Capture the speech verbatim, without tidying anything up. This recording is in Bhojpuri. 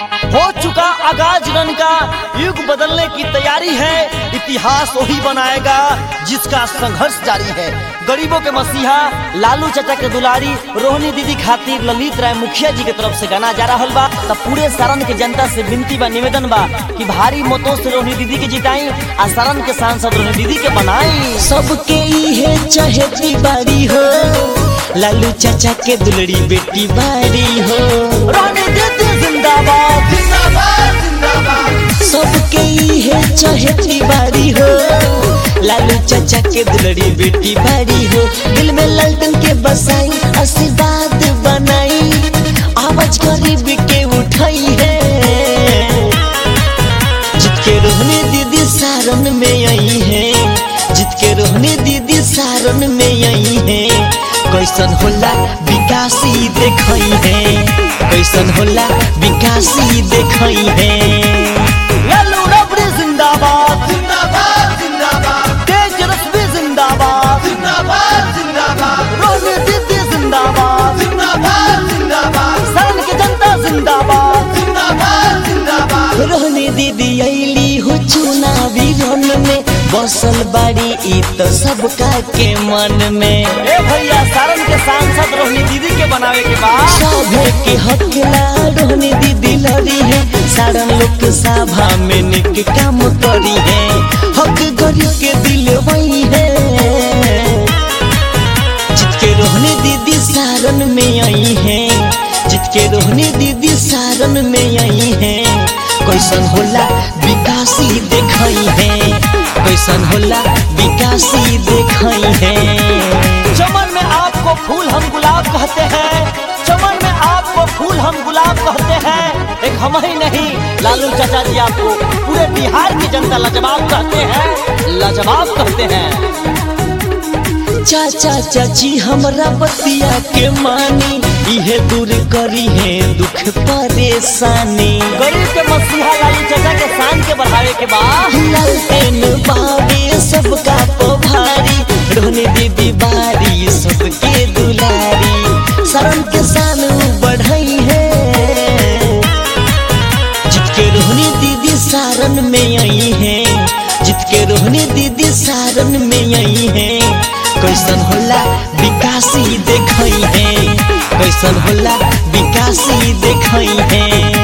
हो चुका आगाज रन का, युग बदलने की तैयारी है। इतिहास वही बनाएगा जिसका संघर्ष जारी है। गरीबों के मसीहा लालू चाचा के दुलारी रोहिणी दीदी खातिर ललित राय मुखिया जी के तरफ से गाना जा रहा बा। तब पूरे सारण के जनता से विनती बा, निवेदन बा कि भारी मतों से रोहिणी दीदी के जिताई आ सारण के सांसद रोहिणी दीदी के बनाई। सबके इहे चहेती बारी हो, लालू चाचा के दुलड़ी बेटी बारी हो। रोहिणी दीदी जिंदाबाद जिंदाबाद जिंदाबाद। सबके इहे चहेती बारी हो, लालू चाचा के दुलड़ी बेटी बारी हो। दिल में लालटेन के बसाई आशीर्वाद बनाई, आवाज गरीब के उठाई है। जित के रोहिणी दीदी सारण में आई है, जित के रोहिणी दीदी सारण में आई है। कैसन होला विकासी देखई है, कैसन होला विकासी देखई है। लालू रबड़ी जिंदाबाद जिंदाबाद जिंदाबाद। तेज रश्मि जिंदाबाद जिंदाबाद जिंदाबाद। रोहिणी दीदी जिंदाबाद जिंदाबाद जिंदाबाद। सारण की जनता जिंदाबाद जिंदाबाद जिंदाबाद। रोहिणी दीदी अली हो चुनावी रण में, बसल बाड़ी ई तो सबका के मन में। ए भैया सारण के सांसद रोहिणी दीदी के बनावे के बाद सभे के हकला रोहिणी दीदी लड़ी है। सारण लोक सभा में निक काम करी है, हक गरीब के दिल वही है। जित के रोहिणी दीदी सारण में आई है, जित के रोहिणी दीदी सारण में आई है। कैसन होला विकासी देखई है, कैसन होला विकासी देखई है। चमन में आपको फूल हम गुलाब कहते हैं, चमन में आपको फूल हम गुलाब कहते हैं। एक हम ही नहीं लालू चाचा जी आपको पूरे बिहार की जनता लाजवाब कहते हैं, लाजवाब कहते हैं। चाचा चाची हमरा बतिया के मानी, इहे दूर करी है दुख परेशानी। गरीब के मसीहा लालू चाचा के शान के बढ़ावे के बाद लालटेन बावे सबका पभारी, रोहिणी दीदी बारी सबके दुलारी। सारण के शान बढ़ई है, जित के रोहिणी दीदी सारण में आई है, जित के रोहिणी दीदी सारण में आई है। कैसन होला विकासी देखई है, कैसन होला विकासी देखई है।